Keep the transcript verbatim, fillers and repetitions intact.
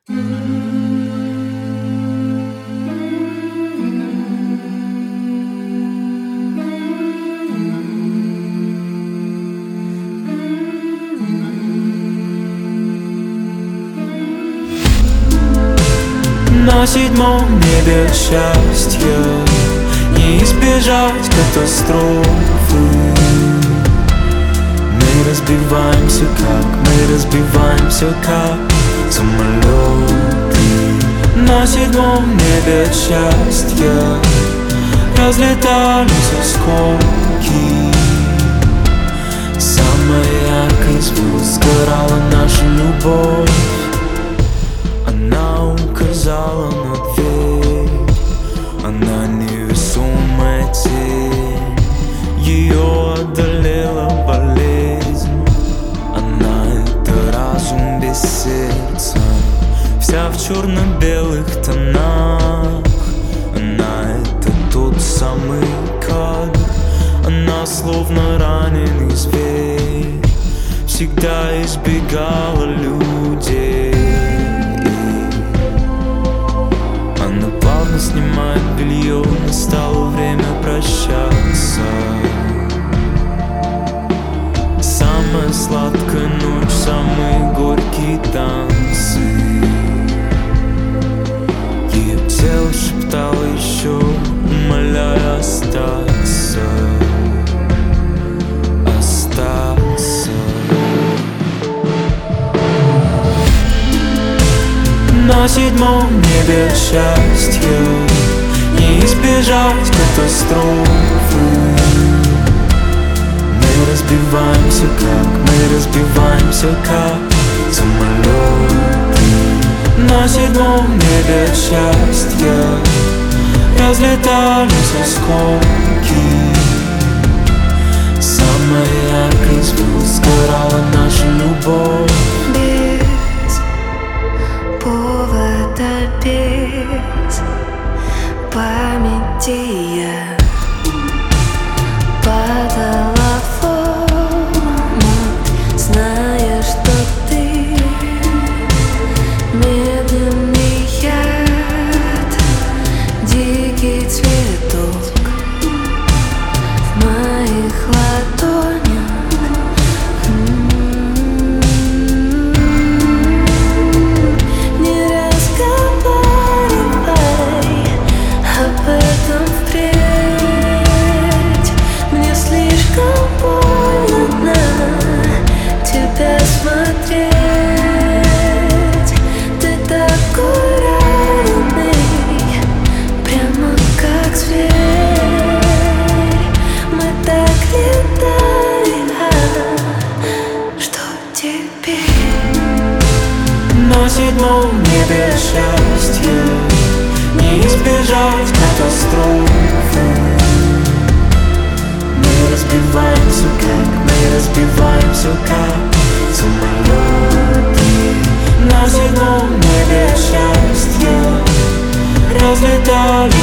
На седьмом небе счастья не избежать катастрофы. Мы разбиваемся, как мы разбиваемся, как самолеты. На седьмом небе счастья разлетались осколки. Самой яркой звезд сгорала наша любовь. Она указала на дверь, она невесомая тень. Ее одолела болезнь, она — это разум без сердца. Вся в черно-белых тонах, она — это тот самый кадр. Она словно раненый зверь, всегда избегала людей. Она плавно снимает белье, настало время прощаться. Самая сладкая ночь, самые горькие танцы. Ее тело шептало еще, умоляя остаться. Остаться. На седьмом небе счастья не избежать катастрофы. Мы разбиваемся, как мы разбиваемся, как самолеты. На седьмом небе счастья разлетались осколки. Самой яркой звезд сгорала наша любовь. Повода, без памяти я падала в омут, зная, что ты медленный яд, дикий цветок в моих ладонях. На седьмом небе счастья не избежать катастрофы. Мы разбиваемся, как мы разбиваемся, как самолеты. На седьмом небе счастья разлетались